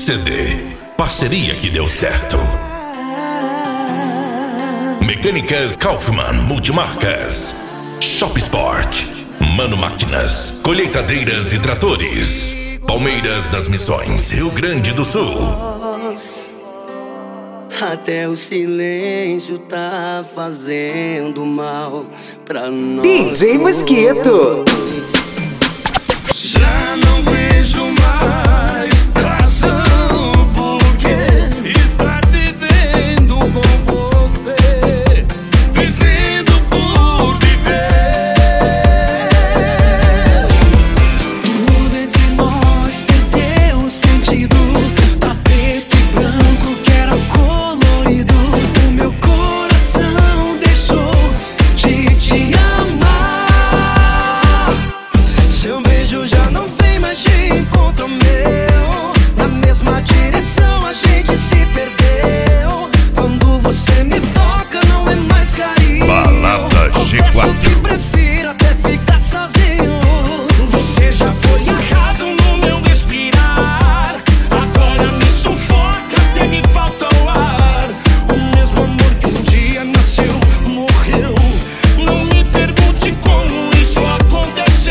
CD, parceria que deu certo. Mecânicas Kaufmann Multimarcas, Shop Sport, Mano Máquinas, colheitadeiras e tratores, Palmeiras das Missões, Rio Grande do Sul. Até o silêncio tá fazendo mal pra nós. DJ Mosquito. Já não vejo mais razão porque estar vivendo com você, vivendo por viver. Tudo entre nós perdeu o sentido. Tapete branco que era colorido. O meu coração deixou de te amar. Seu beijo já não vem mais de encontro meu. Na mesma direção a gente se perdeu. Quando você me toca não é mais carinho. Balada G4. Que prefiro até ficar sozinho. Você já foi acaso no meu respirar. Agora me sufoca até me falta o ar. O mesmo amor que um dia nasceu, morreu. Não me pergunte como isso aconteceu.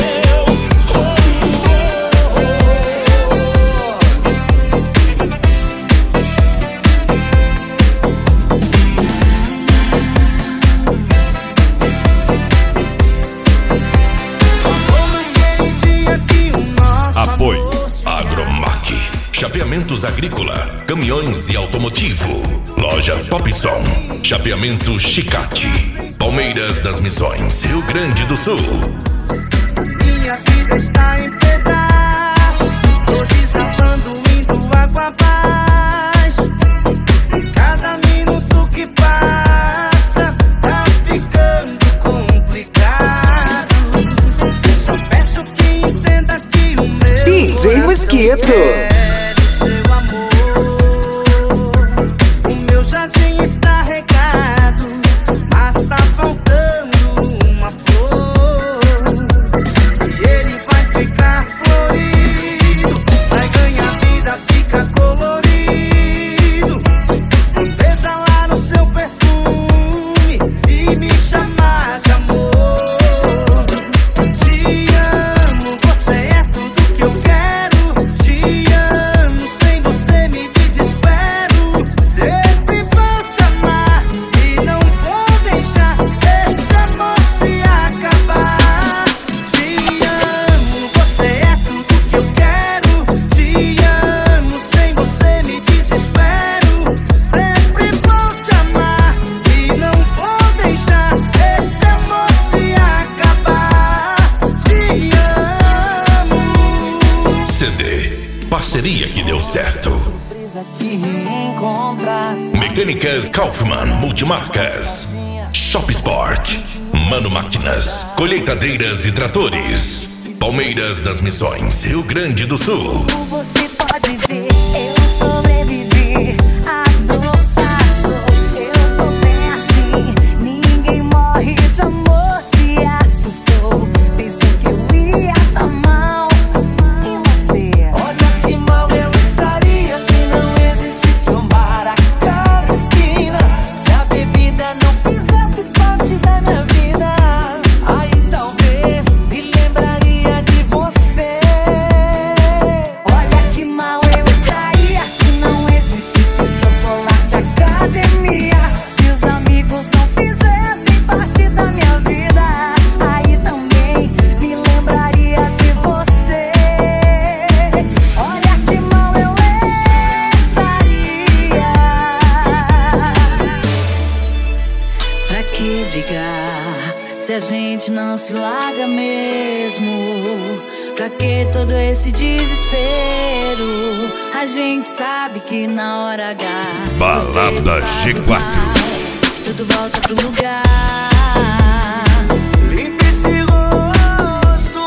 Apoio Agromac, chapeamentos agrícola, caminhões e automotivo. Loja Topson, chapeamento Chicate, Palmeiras das Missões, Rio Grande do Sul. Minha vida está em pedaços, tô desabando, indo água abaixo. Cada minuto que passa tá ficando complicado. Só peço que entenda que o meu DJ Mosquito. quer seu amor. O meu jardim está regado, mas tá faltando uma flor. E ele vai ficar florido, vai ganhar vida, fica colorido. Exalar o seu perfume e me chamar de amor. Te amo, você é tudo que eu quero. Te amo, sem você me desespero. Sempre vou te amar e não vou deixar esse amor se acabar. Te amo, você é tudo que eu quero. Te amo, sem você me desespero. Sempre vou te amar e não vou deixar esse amor se acabar. Te amo. CD, parceria que deu certo. Surpresa te reencontrar. Mecânicas Kaufmann Multimarcas, Shop Sport, Mano Máquinas, colheitadeiras e tratores, Palmeiras das Missões, Rio Grande do Sul. Como você pode ver, eu sobrevivi. A dor passou, eu tô bem assim. Ninguém morre de amor, se assustou. Pensou que eu ia dar mal. E você? Olha que mal eu estaria se não existisse um bar a cada esquina. Se a bebida não Fizesse parte da minha vida. aí talvez me lembraria de você. Olha que mal eu estaria se não existisse o chocolate academia. Se os amigos não fizessem parte da minha vida, aí também me lembraria de você. Olha que mal eu estaria. Pra que brigar se a gente não se larga mesmo? Pra que todo esse desespero? A gente sabe que na hora H Balada você G4. faz tudo volta pro lugar. limpa esse rosto,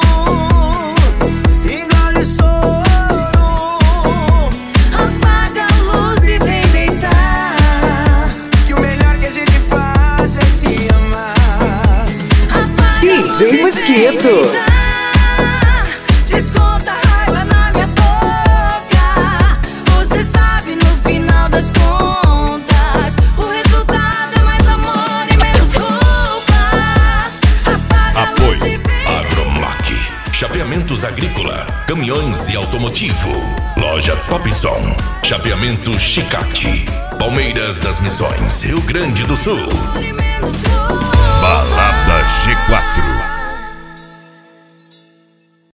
engole soro. Apaga a luz e vem deitar. Que o melhor que a gente faz é se amar. Apaga a luz DJ e vem Mosquito. deitar. Desconta a raiva na minha boca. Implementos agrícola, caminhões e automotivo. Loja Topson, Chapeamento Chicate, Palmeiras das Missões, Rio Grande do Sul. Bala